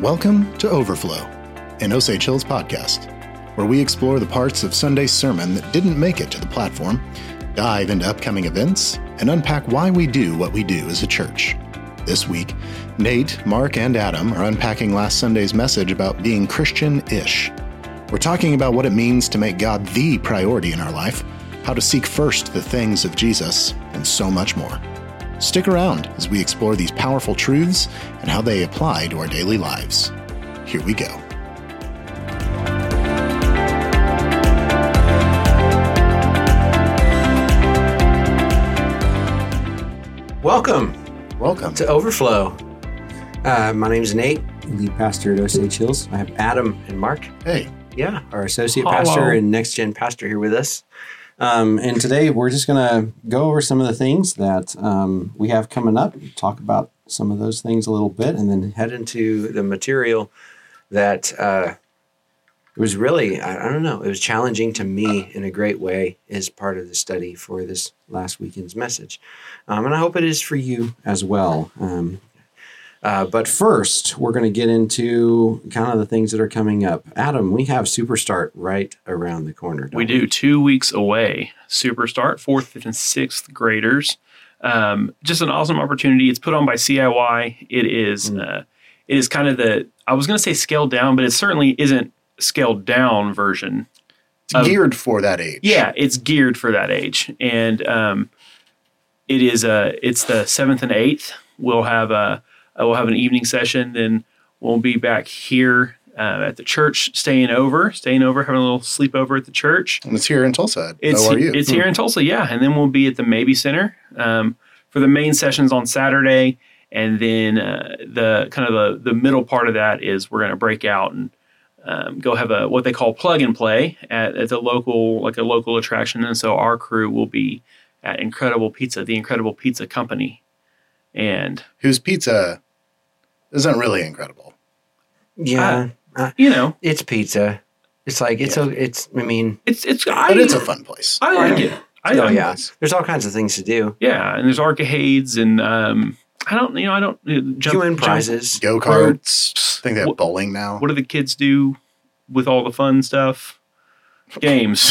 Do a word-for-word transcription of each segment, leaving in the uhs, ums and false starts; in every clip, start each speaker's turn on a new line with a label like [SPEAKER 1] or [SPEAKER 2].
[SPEAKER 1] Welcome to Overflow, an Osage Hills podcast, where we explore the parts of Sunday's sermon that didn't make it to the platform, dive into upcoming events, and unpack why we do what we do as a church. This week, Nate, Mark, and Adam are unpacking last Sunday's message about being Christian-ish. We're talking about what it means to make God the priority in our life, how to seek first the things of Jesus, and so much more. Stick around as we explore these powerful truths and how they apply to our daily lives. Here we go.
[SPEAKER 2] Welcome.
[SPEAKER 1] Welcome
[SPEAKER 2] to Overflow. Uh, my name is Nate, lead pastor at Osage Hills. I have Adam and Mark.
[SPEAKER 1] Hey.
[SPEAKER 2] Yeah, our associate
[SPEAKER 3] Hello.
[SPEAKER 2] pastor and next gen pastor here with us. Um, and today we're just going to go over some of the things that um, we have coming up, talk about some of those things a little bit, and then head into the material that uh, was really, I, I don't know, it was challenging to me in a great way as part of the study for this last weekend's message. Um, and I hope it is for you as well. Um, Uh, but first, we're going to get into kind of the things that are coming up. Adam, we have Superstart right around the corner. Don't
[SPEAKER 3] we do, two weeks away. Superstart, fourth, fifth, and sixth graders. Um, just an awesome opportunity. It's put on by C I Y. It is, mm. uh, it is kind of the, I was going to say scaled down, but it certainly isn't scaled down version.
[SPEAKER 1] It's of, geared for that age.
[SPEAKER 3] Yeah, it's geared for that age. And um, it is, uh, it's the seventh and eighth. We'll have a, Uh, we'll have an evening session, then we'll be back here uh, at the church, staying over, staying over, having a little sleepover at the church.
[SPEAKER 1] And it's here in Tulsa.
[SPEAKER 3] It's,
[SPEAKER 1] O R U.
[SPEAKER 3] It's here in Tulsa, yeah. And then we'll be at the Maybe Center um, for the main sessions on Saturday. And then uh, the kind of the, the middle part of that is we're going to break out and um, go have a what they call plug and play at, at the local, like a local attraction. And so our crew will be at Incredible Pizza, the Incredible Pizza Company. And
[SPEAKER 1] whose pizza isn't really incredible.
[SPEAKER 2] Yeah,
[SPEAKER 3] uh, uh, you know,
[SPEAKER 2] it's pizza. It's like it's yeah. a, it's. I mean,
[SPEAKER 3] it's it's.
[SPEAKER 1] But
[SPEAKER 3] I,
[SPEAKER 1] it's a fun place.
[SPEAKER 3] I like it. I
[SPEAKER 2] oh
[SPEAKER 3] like
[SPEAKER 2] yeah,
[SPEAKER 3] it.
[SPEAKER 2] There's all kinds of things to do.
[SPEAKER 3] Yeah, and there's arcades and um, I don't, you know, I don't uh, jump.
[SPEAKER 2] You win prizes,
[SPEAKER 1] go karts. I think they have what, bowling now.
[SPEAKER 3] What do the kids do with all the fun stuff? Games.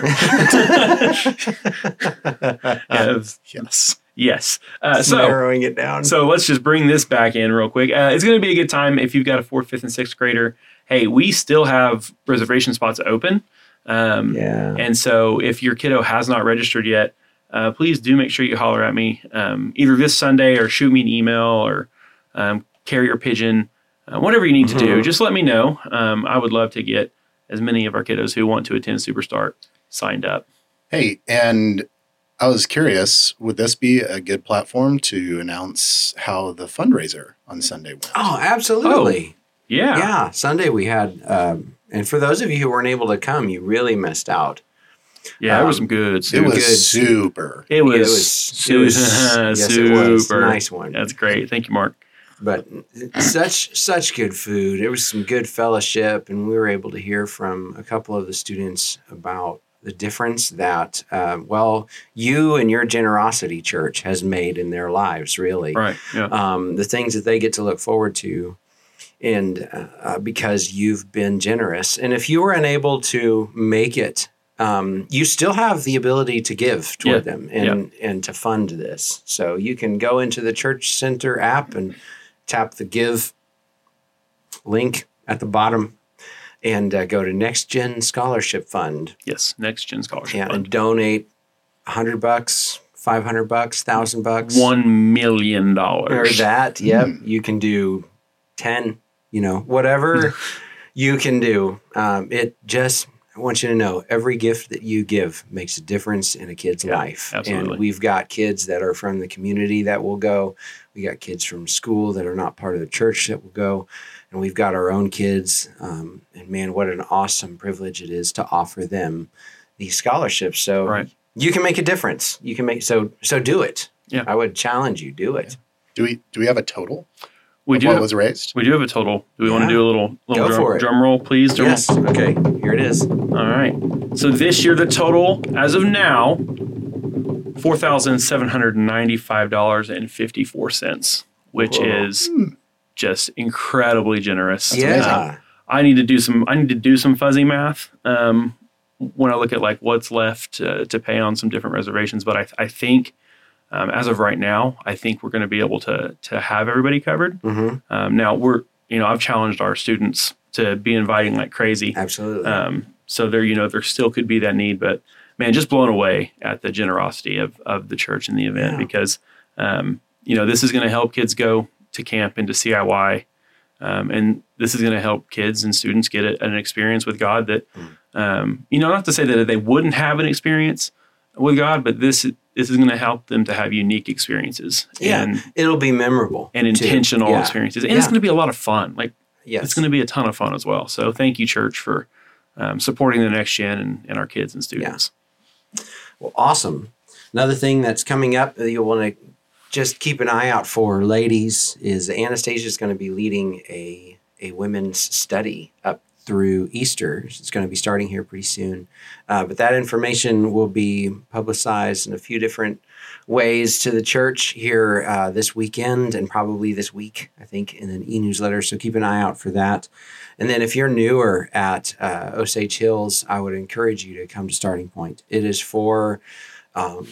[SPEAKER 1] yes. Yes.
[SPEAKER 2] Yes.
[SPEAKER 3] Uh, so
[SPEAKER 2] narrowing it down.
[SPEAKER 3] So let's just bring this back in real quick. Uh, it's going to be a good time if you've got a fourth, fifth, and sixth grader. Hey, we still have reservation spots open. Um,
[SPEAKER 2] yeah.
[SPEAKER 3] And so if your kiddo has not registered yet, uh, please do make sure you holler at me um, either this Sunday or shoot me an email or um, carrier pigeon, uh, whatever you need mm-hmm. to do. Just let me know. Um, I would love to get as many of our kiddos who want to attend Superstart signed up.
[SPEAKER 1] Hey, and I was curious, would this be a good platform to announce how the fundraiser on Sunday went?
[SPEAKER 2] Oh, absolutely.
[SPEAKER 3] Oh, yeah.
[SPEAKER 2] Yeah. Sunday we had, um, and for those of you who weren't able to come, you really missed out.
[SPEAKER 3] Yeah,
[SPEAKER 2] um,
[SPEAKER 3] it was some good.
[SPEAKER 1] It was good. super.
[SPEAKER 3] It was,
[SPEAKER 2] it was,
[SPEAKER 3] su-
[SPEAKER 2] it was yes,
[SPEAKER 3] super.
[SPEAKER 2] It was. Nice one.
[SPEAKER 3] That's great. Thank you, Mark.
[SPEAKER 2] But such such good food. There was some good fellowship, and we were able to hear from a couple of the students about the difference that, uh, well, you and your generosity, church, has made in their lives, really.
[SPEAKER 3] Right, yeah.
[SPEAKER 2] Um, the things that they get to look forward to, and uh, because you've been generous. And if you were unable to make it, um, you still have the ability to give toward
[SPEAKER 3] yeah.
[SPEAKER 2] them and,
[SPEAKER 3] yeah.
[SPEAKER 2] and to fund this. So you can go into the Church Center app and tap the Give link at the bottom. And uh, go to Next Gen Scholarship Fund.
[SPEAKER 3] Yes, Next Gen Scholarship
[SPEAKER 2] yeah,
[SPEAKER 3] Fund.
[SPEAKER 2] And donate a hundred bucks, five hundred bucks, thousand bucks,
[SPEAKER 3] one million dollars,
[SPEAKER 2] or that. Yep, mm. You can do ten. You know, whatever you can do. Um, it just. I want you to know every gift that you give makes a difference in a kid's
[SPEAKER 3] yeah,
[SPEAKER 2] life.
[SPEAKER 3] Absolutely.
[SPEAKER 2] And we've got kids that are from the community that will go. We got kids from school that are not part of the church that will go. And we've got our own kids. Um, and man, what an awesome privilege it is to offer them these scholarships. So
[SPEAKER 3] right.
[SPEAKER 2] you can make a difference. You can make so so do it.
[SPEAKER 3] Yeah.
[SPEAKER 2] I would challenge you, do it.
[SPEAKER 1] Yeah. Do we do we have a total?
[SPEAKER 3] We
[SPEAKER 1] of
[SPEAKER 3] do
[SPEAKER 1] what
[SPEAKER 3] have,
[SPEAKER 1] was raised?
[SPEAKER 3] We do have a total. Do we
[SPEAKER 2] yeah.
[SPEAKER 3] want to do a little, little
[SPEAKER 2] Go
[SPEAKER 3] drum,
[SPEAKER 2] for it.
[SPEAKER 3] drum roll, please? Drum
[SPEAKER 2] yes.
[SPEAKER 3] Roll?
[SPEAKER 2] Okay. Here it is.
[SPEAKER 3] All right. So this year, the total, as of now, four thousand seven hundred ninety-five dollars and fifty-four cents, which
[SPEAKER 2] Whoa.
[SPEAKER 3] is just incredibly generous.
[SPEAKER 4] Yeah.
[SPEAKER 3] I need to do some. I need to do some fuzzy math um, when I look at like what's left uh, to pay on some different reservations. But I, I think um, as of right now, I think we're going to be able to to have everybody covered.
[SPEAKER 4] Mm-hmm.
[SPEAKER 3] Um, now we're, you know, I've challenged our students to be inviting like crazy.
[SPEAKER 4] Absolutely.
[SPEAKER 3] Um, so there, you know, there still could be that need, but man, just blown away at the generosity of of the church in the event
[SPEAKER 4] Yeah.
[SPEAKER 3] because um, you know, this is going to help kids go to camp and to C I Y. Um, and this is going to help kids and students get a, an experience with God that, um, you know, not to say that they wouldn't have an experience with God, but this this is going to help them to have unique experiences.
[SPEAKER 4] Yeah,
[SPEAKER 3] and,
[SPEAKER 4] it'll be memorable
[SPEAKER 3] and
[SPEAKER 4] too.
[SPEAKER 3] intentional
[SPEAKER 4] Yeah.
[SPEAKER 3] experiences. And
[SPEAKER 4] Yeah.
[SPEAKER 3] it's going to be a lot of fun. Like,
[SPEAKER 4] Yes.
[SPEAKER 3] it's going to be a ton of fun as well. So thank you, church, for um, supporting the next gen and, and our kids and students.
[SPEAKER 4] Well, awesome. Another thing that's coming up that you'll want to just keep an eye out for, ladies, is Anastasia is going to be leading a, a women's study up through Easter. It's going to be starting here pretty soon. Uh, but that information will be publicized in a few different ways to the church here uh, this weekend and probably this week, I think, in an e-newsletter. So keep an eye out for that. And then if you're newer at uh, Osage Hills, I would encourage you to come to Starting Point. It is for um,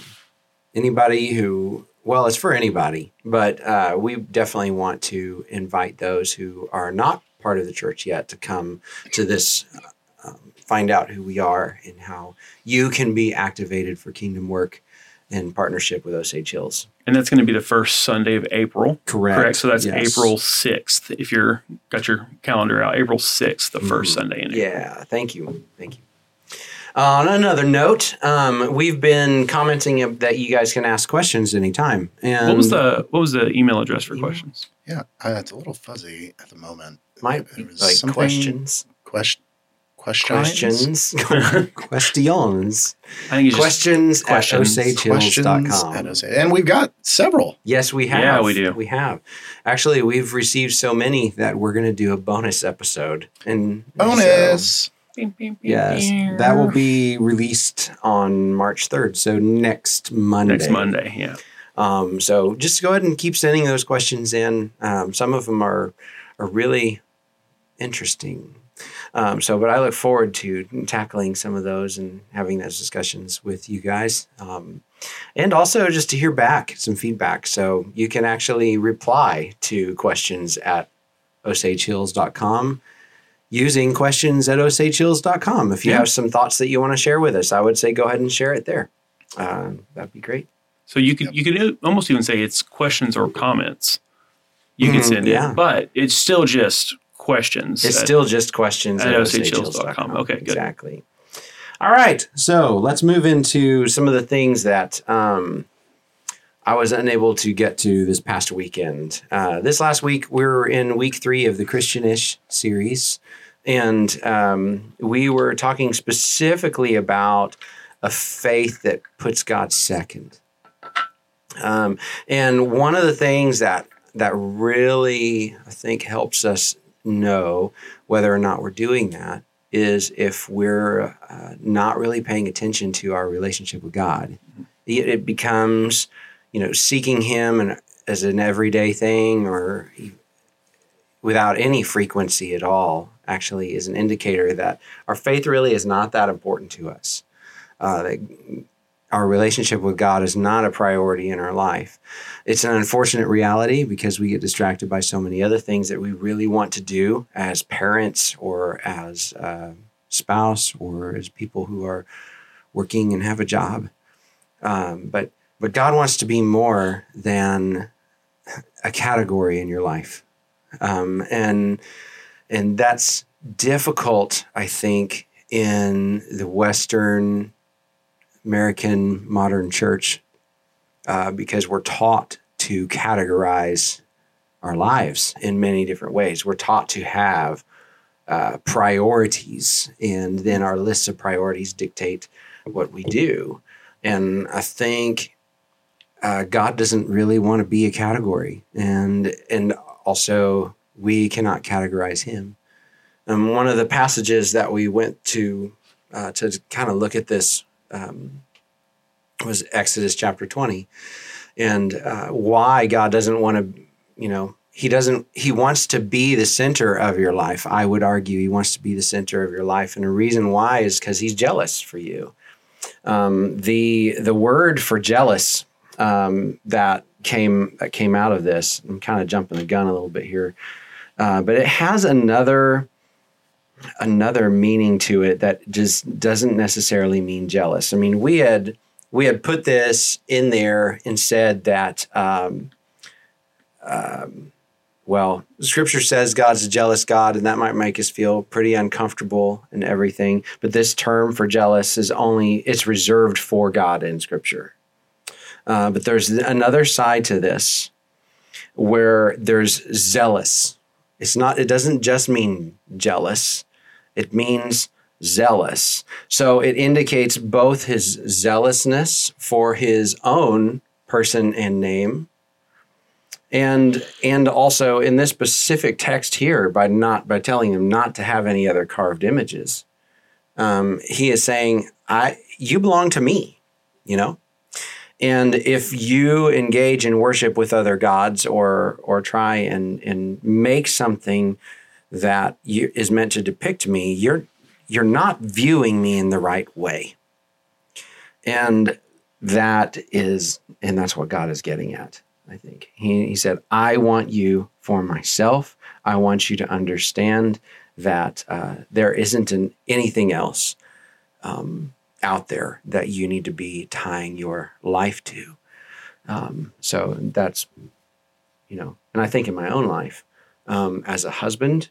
[SPEAKER 4] anybody who... Well, it's for anybody, but uh, we definitely want to invite those who are not part of the church yet to come to this, uh, um, find out who we are and how you can be activated for kingdom work in partnership with Osage Hills.
[SPEAKER 3] And that's going to be the first Sunday of April.
[SPEAKER 4] Correct.
[SPEAKER 3] Correct. So that's
[SPEAKER 4] Yes.
[SPEAKER 3] April sixth. If you're got your calendar out, April sixth, the first Sunday in April.
[SPEAKER 4] Yeah, thank you. Thank you. Uh, on another note, um, we've been commenting that you guys can ask questions anytime. And
[SPEAKER 3] What was the what was the email address for questions?
[SPEAKER 1] Yeah, uh, it's a little fuzzy at the moment.
[SPEAKER 4] Might
[SPEAKER 1] It
[SPEAKER 4] be
[SPEAKER 1] was
[SPEAKER 4] like
[SPEAKER 1] something-
[SPEAKER 4] questions.
[SPEAKER 1] Question, questions?
[SPEAKER 4] Questions. Questions.
[SPEAKER 3] I think it's just
[SPEAKER 4] Questions at
[SPEAKER 3] questions.
[SPEAKER 4] osage hills dot
[SPEAKER 1] Questions
[SPEAKER 4] com.
[SPEAKER 1] at Osage. And we've got several.
[SPEAKER 4] Yes, we have.
[SPEAKER 3] Yeah, we do.
[SPEAKER 4] We have. Actually, we've received so many that we're going to do a bonus episode. And
[SPEAKER 1] Bonus.
[SPEAKER 4] so- yes, that will be released on March third. So next Monday.
[SPEAKER 3] next Monday. Yeah.
[SPEAKER 4] Um, so just go ahead and keep sending those questions in. Um, some of them are are really interesting. Um, so, but I look forward to tackling some of those and having those discussions with you guys. Um, and also just to hear back some feedback. So you can actually reply to questions at osage hills dot com using questions at osage hills dot com. If you
[SPEAKER 3] Yeah.
[SPEAKER 4] have some thoughts that you want to share with us, I would say go ahead and share it there. Um, that'd be great.
[SPEAKER 3] So you could you could almost even say it's questions or comments. You can
[SPEAKER 4] Mhm,
[SPEAKER 3] send
[SPEAKER 4] yeah.
[SPEAKER 3] in, but it's still just questions.
[SPEAKER 4] It's
[SPEAKER 3] at-
[SPEAKER 4] still just questions
[SPEAKER 3] at
[SPEAKER 4] at
[SPEAKER 3] osage
[SPEAKER 4] osage
[SPEAKER 3] hills
[SPEAKER 4] hills
[SPEAKER 3] dot
[SPEAKER 4] dot
[SPEAKER 3] com.
[SPEAKER 4] com.
[SPEAKER 3] Okay, good.
[SPEAKER 4] Exactly. All right. So let's move into some of the things that um, I was unable to get to this past weekend. Uh, this last week, we were in week three of the Christianish series. And um, we were talking specifically about a faith that puts God second. Um, and one of the things that that really, I think, helps us know whether or not we're doing that is if we're uh, not really paying attention to our relationship with God. It, it becomes, you know, seeking Him and as an everyday thing or without any frequency at all actually is an indicator that our faith really is not that important to us. Uh, that our relationship with God is not a priority in our life. It's an unfortunate reality because we get distracted by so many other things that we really want to do as parents or as a spouse or as people who are working and have a job. Um, but but God wants to be more than a category in your life. Um, and and that's difficult, I think, in the Western American modern church uh, because we're taught to categorize our lives in many different ways. We're taught to have uh, priorities, and then our lists of priorities dictate what we do. And I think uh, God doesn't really want to be a category, and and also we cannot categorize Him. And one of the passages that we went to uh, to kind of look at this um, was Exodus chapter twenty, and uh, why God doesn't want to, you know, he doesn't, he wants to be the center of your life. I would argue he wants to be the center of your life. And the reason why is because he's jealous for you. Um, the, the word for jealous um, that came, that came out of this, I'm kind of jumping the gun a little bit here, uh, but it has another, another meaning to it that just doesn't necessarily mean jealous. I mean, we had, we had put this in there and said that, um, um, well, Scripture says God's a jealous God, and that might make us feel pretty uncomfortable and everything. But this term for jealous is only, it's reserved for God in Scripture. Uh, but there's another side to this where there's zealous. It's not, it doesn't just mean jealous. It means zealous. So it indicates both his zealousness for his own person and name, And and also in this specific text here, by not by telling them not to have any other carved images, um, he is saying, "I you belong to me," you know. And if you engage in worship with other gods, or or try and and make something that you, is meant to depict me, you're you're not viewing me in the right way. And that is, and that's what God is getting at. I think he, he said, I want you for myself. I want you to understand that uh, there isn't an, anything else um, out there that you need to be tying your life to. Um, so that's, you know, and I think in my own life, um, as a husband,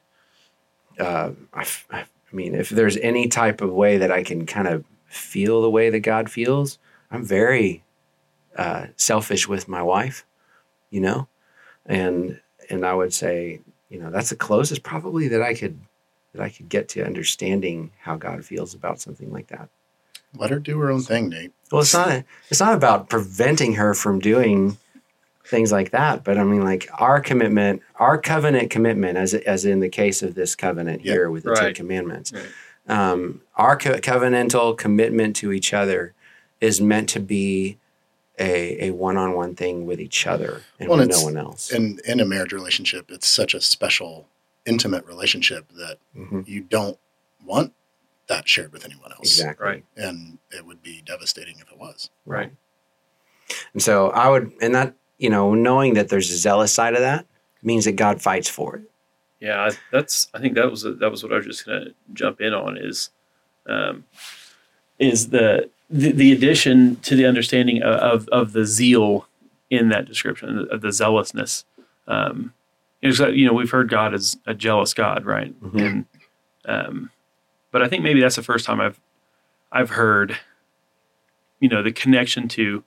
[SPEAKER 4] uh, I, I mean, if there's any type of way that I can kind of feel the way that God feels, I'm very uh, selfish with my wife. You know, and and I would say, you know, that's the closest probably that I could that I could get to understanding how God feels about something like that.
[SPEAKER 1] Let her do her own thing, Nate.
[SPEAKER 4] Well, it's not a, it's not about preventing her from doing things like that, but I mean, like our commitment, our covenant commitment, as as in the case of this covenant
[SPEAKER 1] Yep.
[SPEAKER 4] here with the
[SPEAKER 3] Right.
[SPEAKER 4] Ten Commandments,
[SPEAKER 3] Right.
[SPEAKER 4] um, our co- covenantal commitment to each other is meant to be a, a one-on-one thing with each other and
[SPEAKER 1] Well,
[SPEAKER 4] with
[SPEAKER 1] it's-
[SPEAKER 4] no one else.
[SPEAKER 1] In in a marriage relationship, it's such a special, intimate relationship that
[SPEAKER 4] Mhm.
[SPEAKER 1] you don't want that shared with anyone else.
[SPEAKER 4] Exactly.
[SPEAKER 3] Right.
[SPEAKER 1] And it would be devastating if it was.
[SPEAKER 3] Right.
[SPEAKER 4] And so I would, and that, you know, knowing that there's a zealous side of that means that God fights for it.
[SPEAKER 3] Yeah, I- that's. I think that was that was what I was just going to jump in on is, um, is the, the the addition to the understanding of, of of the zeal in that description, of the zealousness. Um, is that, you know, we've heard God as a jealous God, right?
[SPEAKER 4] Mhm.
[SPEAKER 3] And um, but I think maybe that's the first time I've I've heard, you know, the connection to.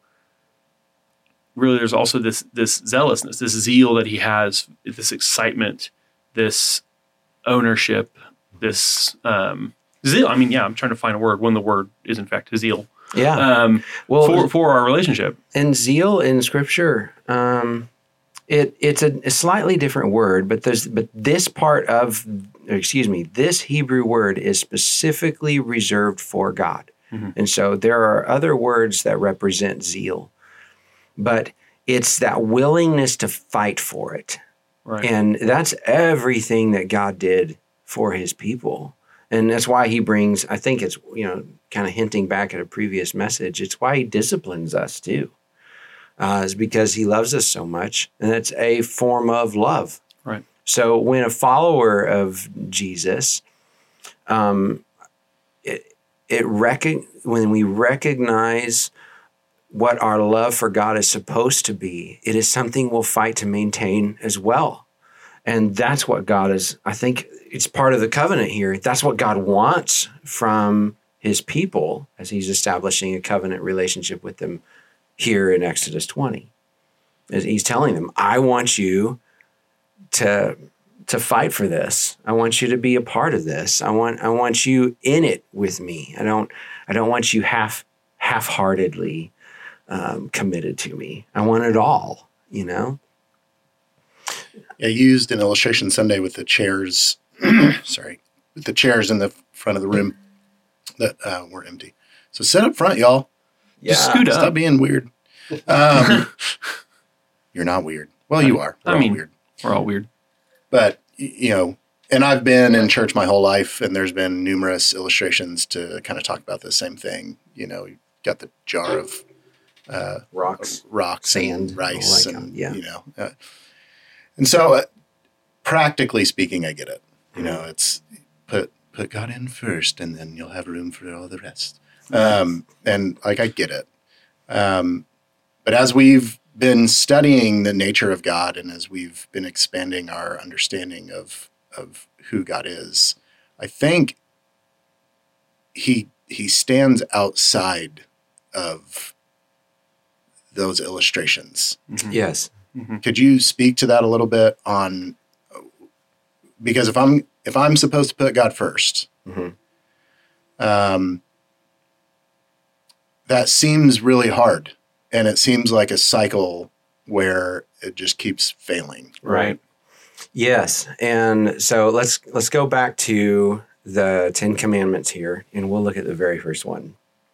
[SPEAKER 3] Really, there's also this this zealousness, this zeal that he has, this excitement, this ownership, this um, zeal. I mean, yeah, I'm trying to find a word when the word is in fact zeal
[SPEAKER 4] Yeah.
[SPEAKER 3] um,
[SPEAKER 4] well,
[SPEAKER 3] for for our relationship.
[SPEAKER 4] and zeal in Scripture, um, it it's a, a slightly different word, but there's but this part of, excuse me, this Hebrew word is specifically reserved for God,
[SPEAKER 3] Mhm.
[SPEAKER 4] and so there are other words that represent zeal, but it's that willingness to fight for it.
[SPEAKER 3] Right.
[SPEAKER 4] And that's everything that God did for his people. And that's why he brings, I think it's, you know, kind of hinting back at a previous message, it's why he disciplines us too. Uh, is because he loves us so much. And it's a form of love.
[SPEAKER 3] Right.
[SPEAKER 4] So when a follower of Jesus, um, it, it rec- when we recognize what our love for God is supposed to be, it is something we'll fight to maintain as well. And that's what God is, I think it's part of the covenant here. That's what God wants from his people as he's establishing a covenant relationship with them here in Exodus twenty. As he's telling them, I want you to, to fight for this. I want you to be a part of this. I want, I want you in it with me. I don't, I don't want you half, half-heartedly Um, committed to me. I want it all, you know?
[SPEAKER 1] I used an illustration Sunday with the chairs, sorry, with the chairs in the front of the room that uh, were empty. So sit up front, y'all.
[SPEAKER 3] Just scoot
[SPEAKER 1] Stop
[SPEAKER 3] up.
[SPEAKER 1] being weird. Um, you're not weird. Well, you are. We're
[SPEAKER 3] I
[SPEAKER 1] all
[SPEAKER 3] mean,
[SPEAKER 1] weird.
[SPEAKER 3] We're all weird.
[SPEAKER 1] But, you know, and I've been in church my whole life, and there's been numerous illustrations to kind of talk about the same thing. You know, you got the jar of uh,
[SPEAKER 4] Rocks,
[SPEAKER 1] rocks,
[SPEAKER 4] sand,
[SPEAKER 1] and rice,
[SPEAKER 4] all that
[SPEAKER 1] and,
[SPEAKER 4] kind- yeah.
[SPEAKER 1] you know. Uh, and so, uh, practically speaking, I get it. You know, it's put put God in first, and then you'll have room for all the rest. Um, and, like, I get it. Um, but as we've been studying the nature of God, and as we've been expanding our understanding of of who God is, I think he he stands outside of those illustrations.
[SPEAKER 3] Mhm.
[SPEAKER 4] Yes.
[SPEAKER 3] Mhm.
[SPEAKER 1] Could you speak to that a little bit on, because if I'm if I'm supposed to put God first,
[SPEAKER 4] Mhm.
[SPEAKER 1] um, that seems really hard, and it seems like a cycle where it just keeps failing.
[SPEAKER 3] Right.
[SPEAKER 4] Yes, and so let's let's go back to the Ten Commandments here, and we'll look at the very first one.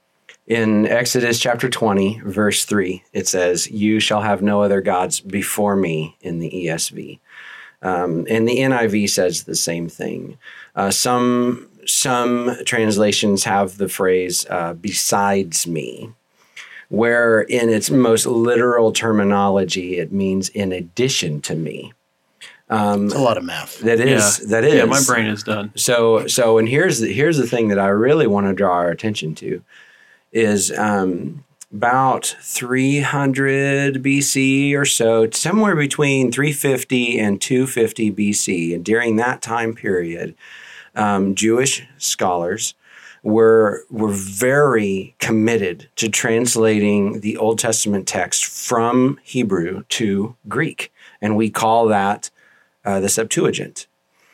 [SPEAKER 4] In Exodus chapter twenty, verse three, it says, "You shall have no other gods before me," in the E S V. Um, and the N I V says the same thing. Uh, some some translations have the phrase uh, "besides me," where in its most literal terminology, it means "in addition to me." Um,
[SPEAKER 1] It's a lot of math.
[SPEAKER 4] that is
[SPEAKER 3] Yeah.
[SPEAKER 4] that is
[SPEAKER 3] Yeah, my brain is done.
[SPEAKER 4] so so. And here's the here's the thing that I really want to draw our attention to is um, about three hundred B C or so, somewhere between three fifty and two fifty B C. And during that time period, um, Jewish scholars were were very committed to translating the Old Testament text from Hebrew to Greek, and we call that uh, the Septuagint.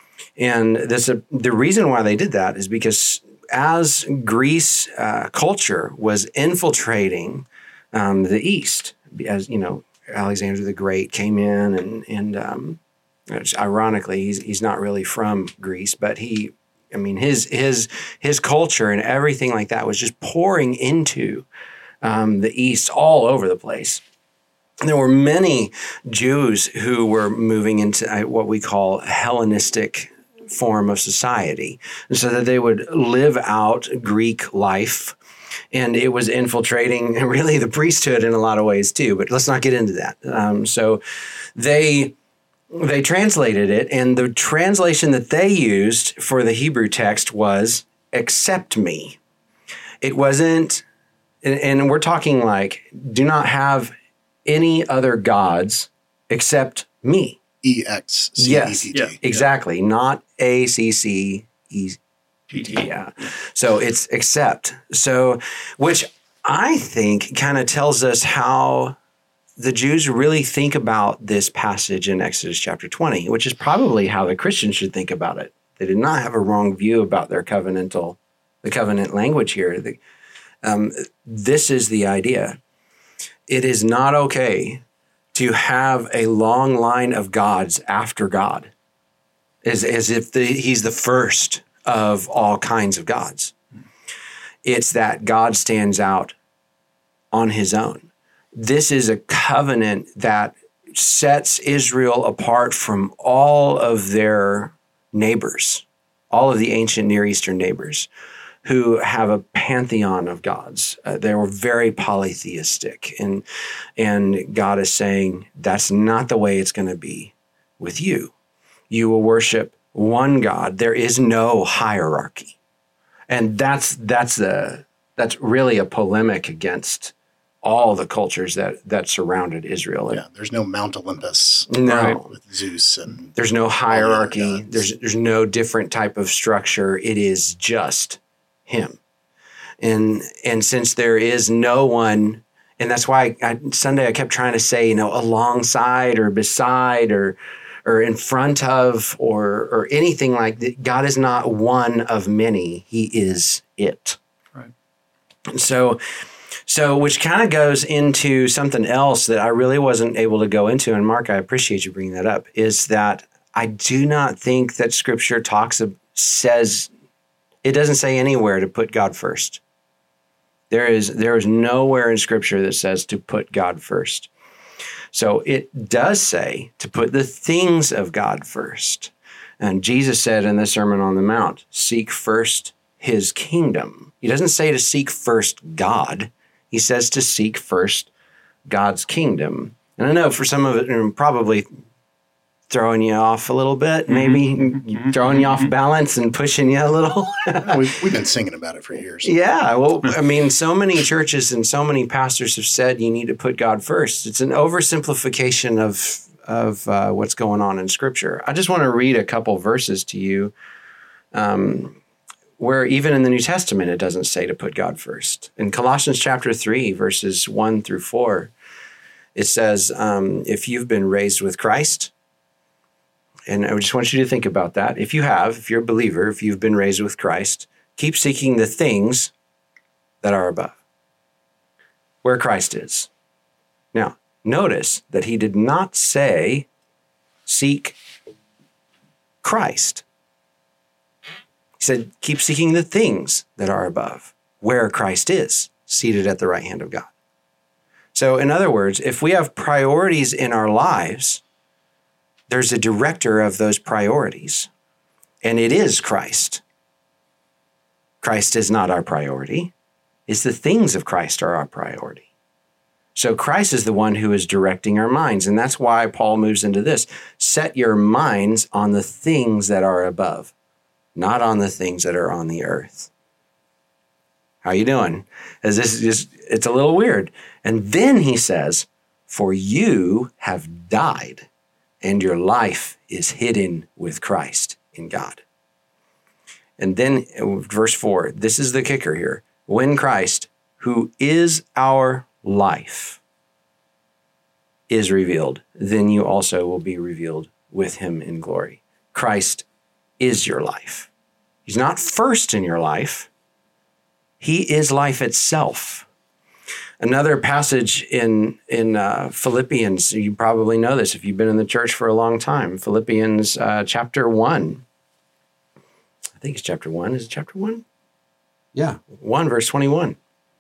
[SPEAKER 4] And this, uh, the reason why they did that is because as Greece uh, culture was infiltrating um, the East, as you know, Alexander the Great came in, and and um, ironically, he's he's not really from Greece, but he, I mean, his his his culture and everything like that was just pouring into um, the East all over the place. There were many Jews who were moving into what we call a Hellenistic form of society, so that they would live out Greek life, and it was infiltrating really the priesthood in a lot of ways too. But let's not get into that. Um, so they they translated it, and the translation that they used for the Hebrew text was "accept me." It wasn't, and, and we're talking like, do not have any other gods except me.
[SPEAKER 1] E X C E P T.
[SPEAKER 4] Yes,
[SPEAKER 3] yeah.
[SPEAKER 4] Exactly. Not A C C E.
[SPEAKER 3] P T.
[SPEAKER 4] Yeah. So it's accept. So, which I think kind of tells us how the Jews really think about this passage in Exodus chapter twenty, which is probably how the Christians should think about it. They did not have a wrong view about their covenantal, the covenant language here. The, um, this is the idea. It is not okay to have a long line of gods after God, as, as if the, he's the first of all kinds of gods. It's that God stands out on his own. This is a covenant that sets Israel apart from all of their neighbors, all of the ancient Near Eastern neighbors, who have a pantheon of gods. Uh, they were very polytheistic. And, and God is saying, that's not the way it's going to be with you. You will worship one God. There is no hierarchy. And that's that's the that's really a polemic against all the cultures that, that surrounded Israel.
[SPEAKER 1] Yeah, there's no Mount Olympus
[SPEAKER 4] No.
[SPEAKER 1] with Zeus and
[SPEAKER 4] There's no hierarchy.
[SPEAKER 1] gods.
[SPEAKER 4] There's there's no different type of structure. It is just him. And and since there is no one, and that's why I, Sunday I kept trying to say, you know, alongside or beside or or in front of or or anything like that. God is not one of many. He is it.
[SPEAKER 3] Right.
[SPEAKER 4] So So, which kind of goes into something else that I really wasn't able to go into. And Mark, I appreciate you bringing that up, is that I do not think that Scripture talks of, says, it doesn't say anywhere to put God first. There is, there is nowhere in Scripture that says to put God first. So it does say to put the things of God first. And Jesus said in the Sermon on the Mount, seek first his kingdom. He doesn't say to seek first God. He says to seek first God's kingdom. And I know for some of it, and probably throwing you off a little bit, maybe mm-hmm. throwing you off balance and pushing you a little.
[SPEAKER 1] we've, we've been singing about it for years.
[SPEAKER 4] Yeah. Well, I mean, so many churches and so many pastors have said you need to put God first. It's an oversimplification of, of uh, what's going on in Scripture. I just want to read a couple verses to you um, where even in the New Testament, it doesn't say to put God first. In Colossians chapter three, verses one through four, it says, um, if you've been raised with Christ, and I just want you to think about that. If you have, if you're a believer, if you've been raised with Christ, keep seeking the things that are above, where Christ is. Now, notice that he did not say, seek Christ. He said, keep seeking the things that are above, where Christ is, seated at the right hand of God. So, in other words, if we have priorities in our lives, there's a director of those priorities, and it is Christ. Christ is not our priority. It's the things of Christ are our priority. So Christ is the one who is directing our minds, and that's why Paul moves into this. Set your minds on the things that are above, not on the things that are on the earth. How you doing? As this is just, it's a little weird. And then he says, for you have died, and your life is hidden with Christ in God. And then verse four, this is the kicker here. When Christ, who is our life, is revealed, then you also will be revealed with him in glory. Christ is your life. He's not first in your life. He is life itself. Another passage in, in uh, Philippians, you probably know this if you've been in the church for a long time. Philippians uh, chapter one. I think it's chapter one. Is it chapter one? Yeah, one, verse twenty-one.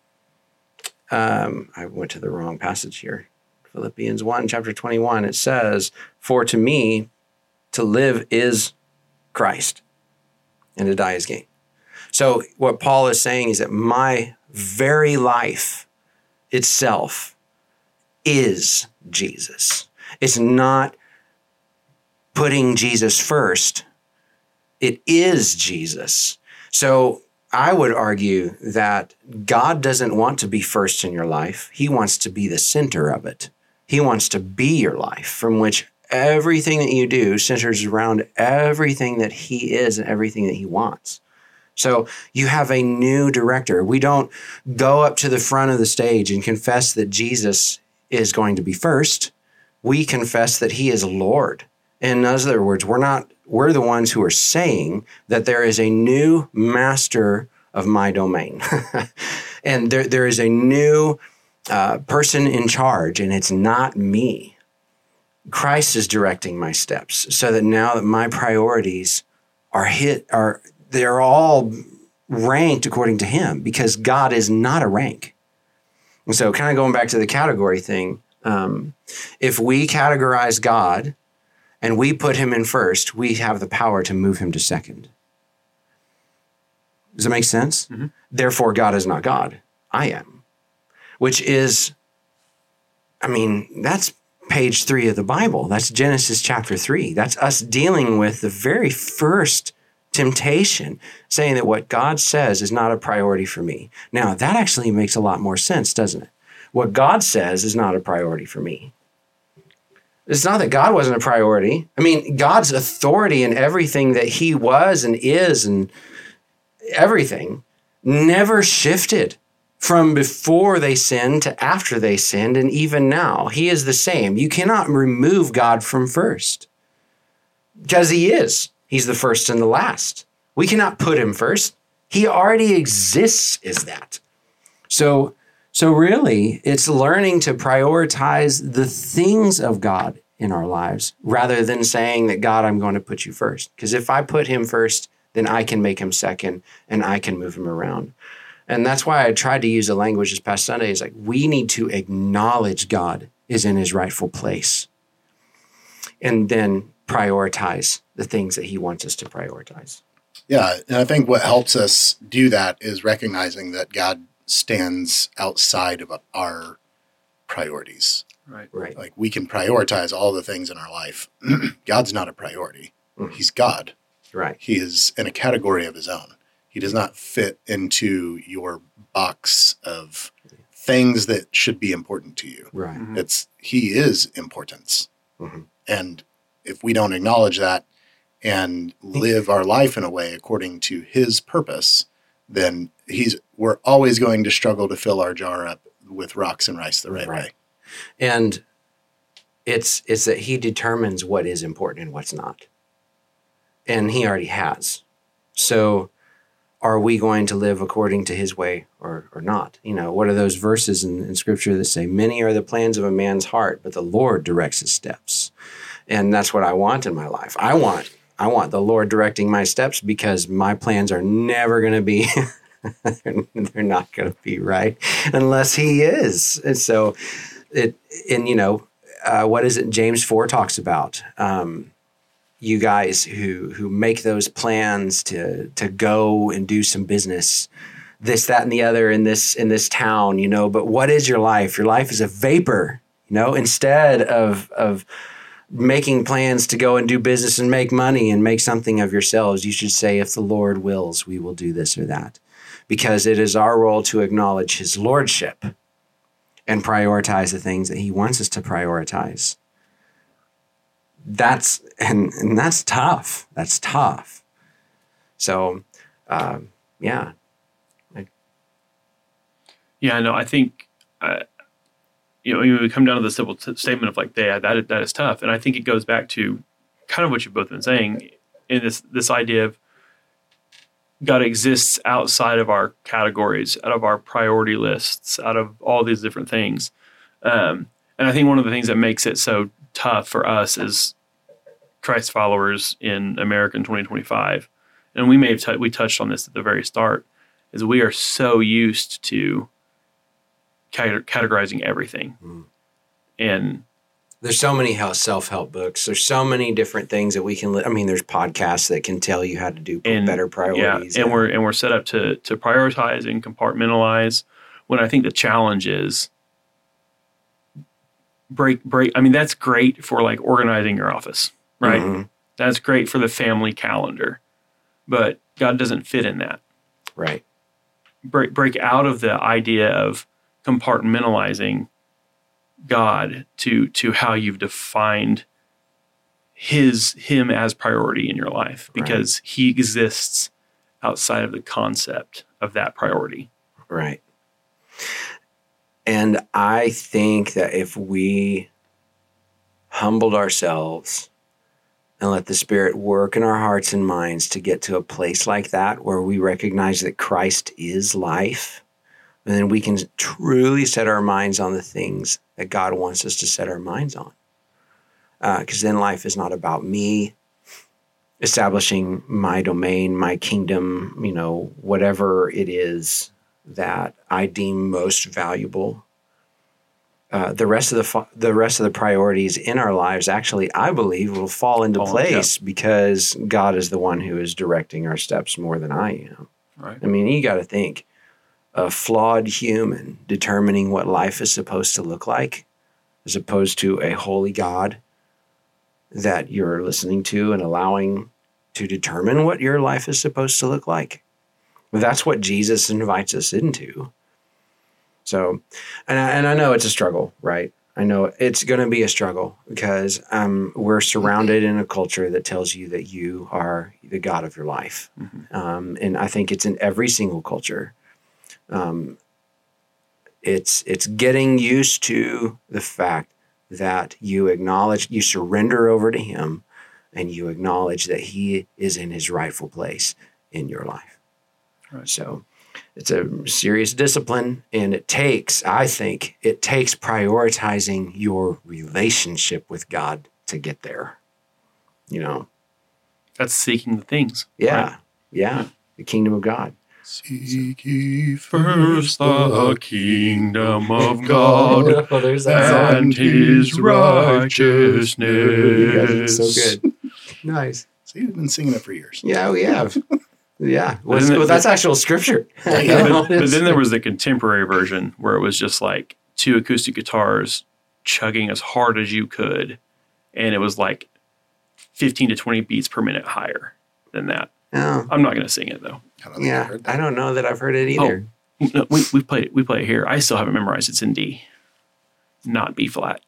[SPEAKER 4] Um, I went to the wrong passage here. Philippians one, chapter twenty-one. It says, for to me, to live is Christ, and to die is gain. So what Paul is saying is that my very life itself is Jesus. It's not putting Jesus first. It is Jesus. So I would argue that God doesn't want to be first in your life. He wants to be the center of it. He wants to be your life, from which everything that you do centers around everything that he is and everything that he wants. So you have a new director. We don't go up to the front of the stage and confess that Jesus is going to be first. We confess that he is Lord. In other words, we're not, we're the ones who are saying that there is a new master of my domain. And there, there is a new uh, person in charge, and it's not me. Christ is directing my steps so that now that my priorities are hit, are they're all ranked according to him, because God is not a rank. And so kind of going back to the category thing, um, if we categorize God and we put him in first, we have the power to move him to second. Does that make sense? Mm-hmm. Therefore, God is not God. I am. Which is, I mean, that's page three of the Bible. That's Genesis chapter three. That's us dealing with the very first temptation, saying that what God says is not a priority for me. Now, that actually makes a lot more sense, doesn't it? What God says is not a priority for me. It's not that God wasn't a priority. I mean, God's authority in everything that he was and is and everything never shifted from before they sinned to after they sinned, and even now. He is the same. You cannot remove God from first, because he is. He's the first and the last. We cannot put him first. He already exists as that. So, so really, it's learning to prioritize the things of God in our lives rather than saying that, God, I'm going to put you first. Because if I put him first, then I can make him second and I can move him around. And that's why I tried to use the language this past Sunday. Is like, we need to acknowledge God is in his rightful place, and then prioritize the things that he wants us to prioritize.
[SPEAKER 1] Yeah, and I think what helps us do that is recognizing that God stands outside of our priorities.
[SPEAKER 3] Right.
[SPEAKER 4] Right.
[SPEAKER 1] Like, we can prioritize all the things in our life. God's not a priority.
[SPEAKER 4] Mhm.
[SPEAKER 1] He's God.
[SPEAKER 4] Right.
[SPEAKER 1] He is in a category of his own. He does not fit into your box of things that should be important to you.
[SPEAKER 4] Right.
[SPEAKER 3] Mhm.
[SPEAKER 1] It's he is importance.
[SPEAKER 4] Mhm.
[SPEAKER 1] And if we don't acknowledge that and live our life in a way according to his purpose, then he's we're always going to struggle to fill our jar up with rocks and rice the right,
[SPEAKER 4] Right.
[SPEAKER 1] way.
[SPEAKER 4] And it's it's that he determines what is important and what's not. And he already has. So are we going to live according to his way or, or not? You know, what are those verses in, in scripture that say, many are the plans of a man's heart, but the Lord directs his steps. And that's what I want in my life. I want I want the Lord directing my steps, because my plans are never going to be, they're, they're not going to be right unless he is. And so it, and you know, uh, what is it James four talks about? Um, you guys who who make those plans to to go and do some business, this, that, and the other in this in this town, you know, but what is your life? Your life is a vapor, you know, instead of of making plans to go and do business and make money and make something of yourselves, you should say, if the Lord wills, we will do this or that. Because it is our role to acknowledge his lordship and prioritize the things that he wants us to prioritize. That's, and, and that's tough. That's tough. So, um, yeah.
[SPEAKER 3] Yeah, no, I think, uh, you know, when we come down to the simple t- statement of like, yeah, that is, that is tough. And I think it goes back to kind of what you've both been saying in this, this idea of God exists outside of our categories, out of our priority lists, out of all these different things. Um, and I think one of the things that makes it so tough for us as Christ followers in America in twenty twenty-five, and we may have t- we touched on this at the very start, is we are so used to categorizing everything.
[SPEAKER 4] Mm.
[SPEAKER 3] And
[SPEAKER 4] there's so many self-help books. There's so many different things that we can, li- I mean, there's podcasts that can tell you how to do
[SPEAKER 3] and,
[SPEAKER 4] better priorities.
[SPEAKER 3] Yeah, and we're and we're set up to to prioritize and compartmentalize, when I think the challenge is break break I mean, that's great for like organizing your office, right?
[SPEAKER 4] Mm-hmm.
[SPEAKER 3] That's great for the family calendar. But God doesn't fit in that.
[SPEAKER 4] Right.
[SPEAKER 3] Break break out of the idea of compartmentalizing God to to how you've defined his him as priority in your life, because right. he exists outside of the concept of that priority.
[SPEAKER 4] Right. And I think that if we humbled ourselves and let the Spirit work in our hearts and minds to get to a place like that, where we recognize that Christ is life, and then we can truly set our minds on the things that God wants us to set our minds on. Because uh, then life is not about me establishing my domain, my kingdom, you know, whatever it is that I deem most valuable. Uh, the rest of the fa- the rest of the priorities in our lives, actually, I believe, will fall into fall, place yeah. because God is the one who is directing our steps more than I am.
[SPEAKER 3] Right.
[SPEAKER 4] I mean, you got to think. A flawed human determining what life is supposed to look like, as opposed to a holy God that you're listening to and allowing to determine what your life is supposed to look like. That's what Jesus invites us into. So, and I, and I know it's a struggle, right? I know it's going to be a struggle because um, we're surrounded in a culture that tells you that you are the God of your life. Mm-hmm. Um, and I think it's in every single culture. Um, it's it's getting used to the fact that you acknowledge, you surrender over to him, and you acknowledge that he is in his rightful place in your life. Right. So it's a serious discipline, and it takes, I think, it takes prioritizing your relationship with God to get there. You know,
[SPEAKER 3] that's seeking the things.
[SPEAKER 4] Yeah,
[SPEAKER 3] right?
[SPEAKER 4] yeah, the kingdom of God.
[SPEAKER 1] Seek ye
[SPEAKER 3] First the kingdom of God
[SPEAKER 4] Oh, there's that song.
[SPEAKER 3] and his righteousness.
[SPEAKER 4] You guys are so good. Nice.
[SPEAKER 1] See, we've been singing it for years.
[SPEAKER 4] Yeah, we have. Yeah. Well,
[SPEAKER 3] then the-
[SPEAKER 4] well, that's actual scripture.
[SPEAKER 3] But, but then there was the contemporary version where it was just like two acoustic guitars chugging as hard as you could. And it was like fifteen to twenty beats per minute higher than that.
[SPEAKER 4] Oh,
[SPEAKER 3] I'm not going to sing it though.
[SPEAKER 1] I don't think I've
[SPEAKER 4] yeah.
[SPEAKER 1] heard that.
[SPEAKER 4] I don't know that I've heard it either.
[SPEAKER 3] No, we we play it. We play it here. I still haven't memorized. It's in D, not B flat.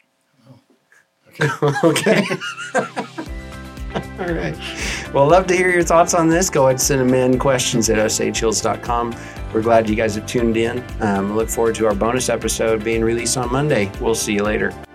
[SPEAKER 4] Okay. All right. Well, love to hear your thoughts on this. Go ahead and send them in, questions at osage hills dot com. We're glad you guys have tuned in. Um, look forward to our bonus episode being released on Monday. We'll see you later.